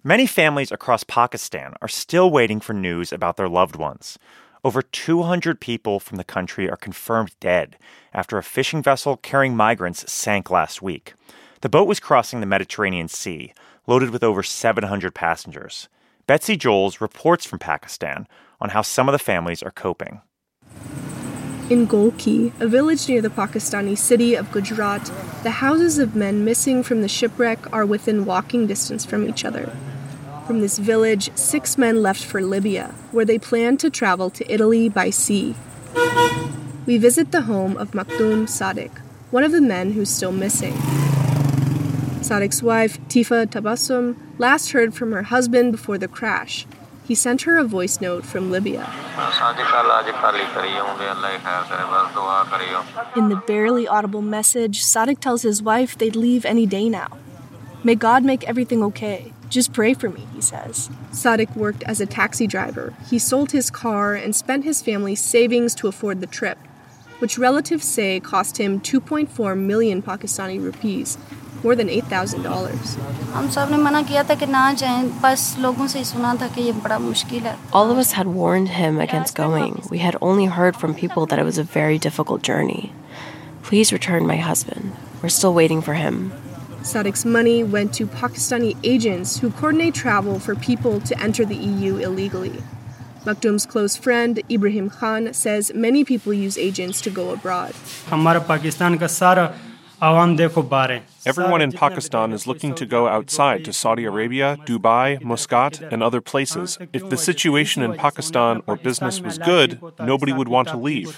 Many families across Pakistan are still waiting for news about their loved ones. Over 200 people from the country are confirmed dead after a fishing vessel carrying migrants sank last week. The boat was crossing the Mediterranean Sea, loaded with over 700 passengers. Betsy Joels reports from Pakistan on how some of the families are coping. In Golki, a village near the Pakistani city of Gujarat, the houses of men missing from the shipwreck are within walking distance from each other. From this village, 6 men left for Libya, where they plan to travel to Italy by sea. We visit the home of Makhdoom Sadiq, one of the men who's still missing. Sadiq's wife, Tifa Tabassum, last heard from her husband before the crash. He sent her a voice note from Libya. In the barely audible message, Sadiq tells his wife they'd leave any day now. May God make everything okay. Just pray for me, he says. Sadiq worked as a taxi driver. He sold his car and spent his family's savings to afford the trip, which relatives say cost him 2.4 million Pakistani rupees, more than $8,000. All of us had warned him against going. We had only heard from people that it was a very difficult journey. Please return my husband. We're still waiting for him. Sadiq's money went to Pakistani agents who coordinate travel for people to enter the EU illegally. Makhdoom's close friend, Ibrahim Khan, says many people use agents to go abroad. Everyone in Pakistan is looking to go outside to Saudi Arabia, Dubai, Muscat, and other places. If the situation in Pakistan or business was good, nobody would want to leave.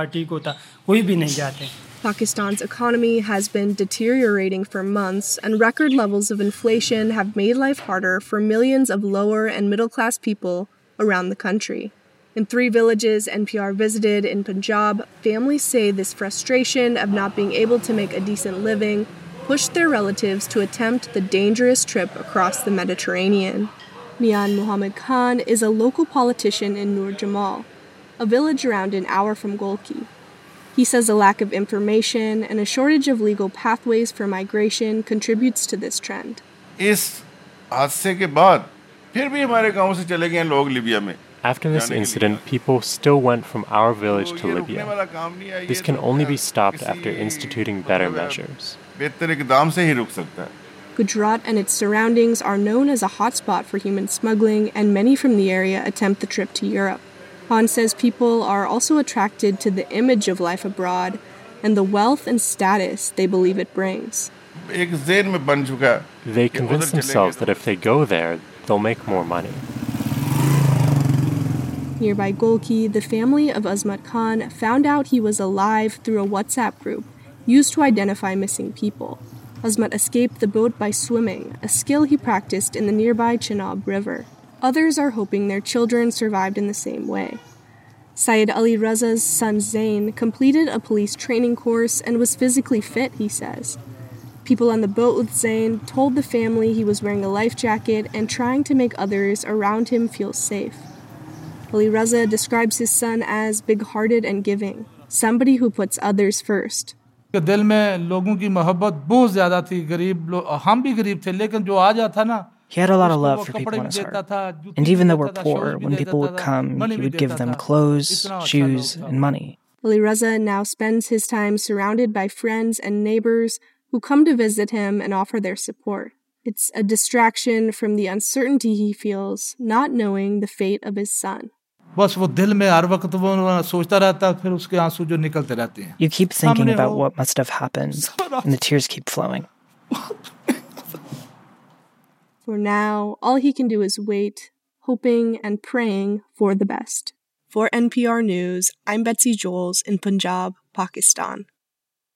Pakistan's economy has been deteriorating for months, and record levels of inflation have made life harder for millions of lower and middle-class people around the country. In 3 villages NPR visited in Punjab, families say this frustration of not being able to make a decent living pushed their relatives to attempt the dangerous trip across the Mediterranean. Mian Muhammad Khan is a local politician in Nur Jamal, a village around an hour from Golki. He says a lack of information and a shortage of legal pathways for migration contributes to this trend. After this incident, people still went from our village to Libya. This can only be stopped after instituting better measures. Gujarat and its surroundings are known as a hotspot for human smuggling, and many from the area attempt the trip to Europe. Han says people are also attracted to the image of life abroad and the wealth and status they believe it brings. They convince themselves that if they go there, they'll make more money. Nearby Golki, the family of Azmat Khan found out he was alive through a WhatsApp group used to identify missing people. Azmat escaped the boat by swimming, a skill he practiced in the nearby Chenab River. Others are hoping their children survived in the same way. Syed Ali Raza's son Zain completed a police training course and was physically fit, he says. People on the boat with Zain told the family he was wearing a life jacket and trying to make others around him feel safe. Ali Raza describes his son as big-hearted and giving, somebody who puts others first. He had a lot of love for people in his heart. And even though we're poor, when people would come, he would give them clothes, shoes, and money. Ali Raza now spends his time surrounded by friends and neighbors who come to visit him and offer their support. It's a distraction from the uncertainty he feels, not knowing the fate of his son. You keep thinking about what must have happened, and the tears keep flowing. For now, all he can do is wait, hoping and praying for the best. For NPR News, I'm Betsy Joels in Punjab, Pakistan.